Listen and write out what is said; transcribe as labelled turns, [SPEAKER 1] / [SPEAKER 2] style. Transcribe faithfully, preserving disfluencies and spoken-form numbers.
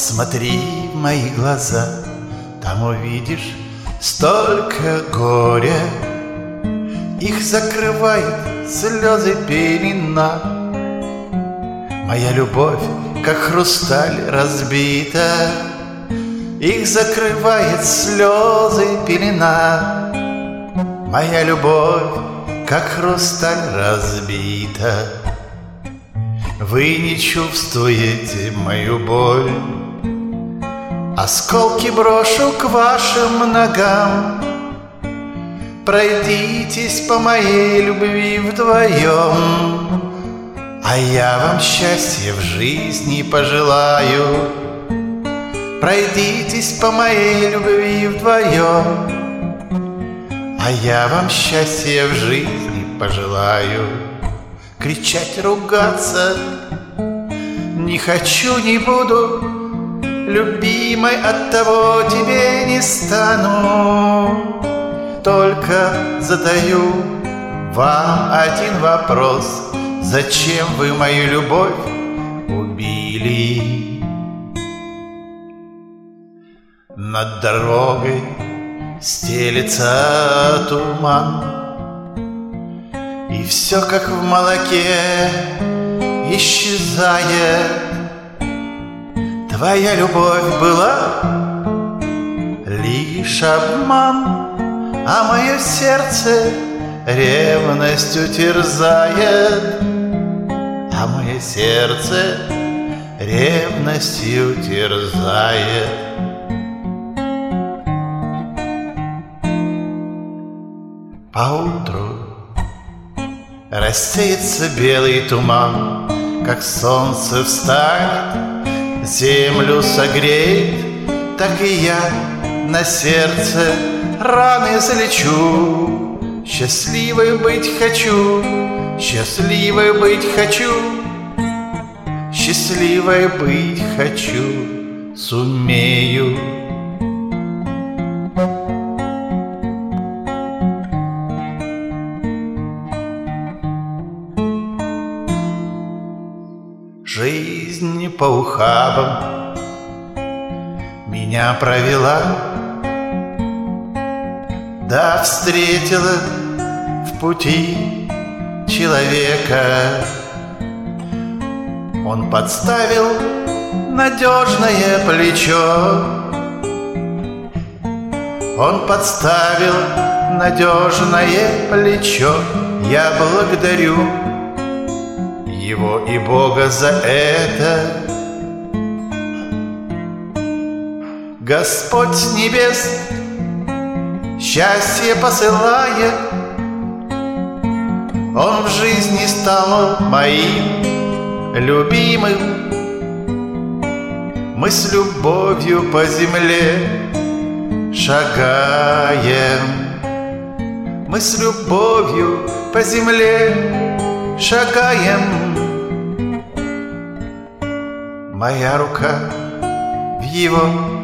[SPEAKER 1] Посмотри в мои глаза, там увидишь столько горя. Их закрывает слезы пелена. Моя любовь, как хрусталь, разбита. Их закрывает слезы пелена. Моя любовь, как хрусталь, разбита. Вы не чувствуете мою боль. Осколки брошу к вашим ногам. Пройдитесь по моей любви вдвоем, а я вам счастья в жизни пожелаю. Пройдитесь по моей любви вдвоем, а я вам счастья в жизни пожелаю. Кричать, ругаться не хочу, не буду. Любимой, оттого тебе не стану. Только задаю вам один вопрос: зачем вы мою любовь убили? Над дорогой стелется туман, и все, как в молоке, исчезает. Твоя любовь была лишь обман, а мое сердце ревностью терзает. А мое сердце ревностью терзает. Поутру рассеется белый туман, как солнце встанет, землю согреет, так и я на сердце раны залечу. Счастливой быть хочу, счастливой быть хочу, счастливой быть хочу, сумею. Жизнь по ухабам меня провела, да встретила в пути человека. Он подставил надежное плечо. Он подставил надежное плечо. Я благодарю его и Бога за это. Господь с небес счастье посылает. Он в жизни стал моим любимым. Мы с любовью по земле шагаем. Мы с любовью по земле шагаем. Моя рука в его